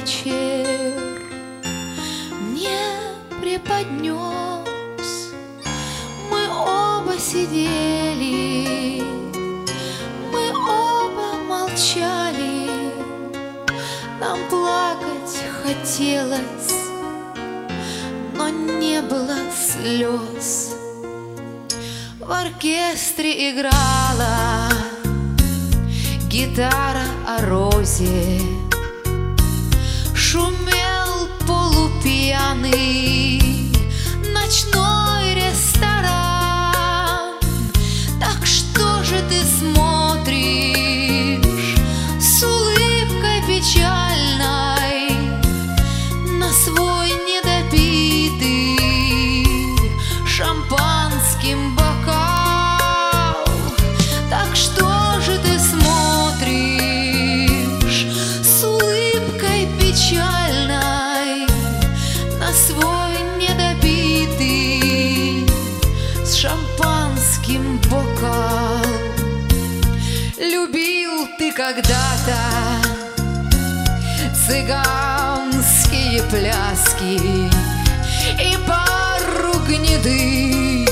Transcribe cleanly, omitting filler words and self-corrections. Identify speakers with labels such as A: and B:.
A: вечер мне преподнес. Мы оба сидели, мы оба молчали, нам плакать хотелось, но не было слез. В оркестре играла гитара о розе, шумел полупьяный ночной ресторан. Так что же ты смотришь с улыбкой печальной на свой недопитый шампанским бокал? Так что же ты смотришь с улыбкой печальной на свой недопитый с шампанским бокал? Любил ты когда-то цыганские пляски и пару гнедых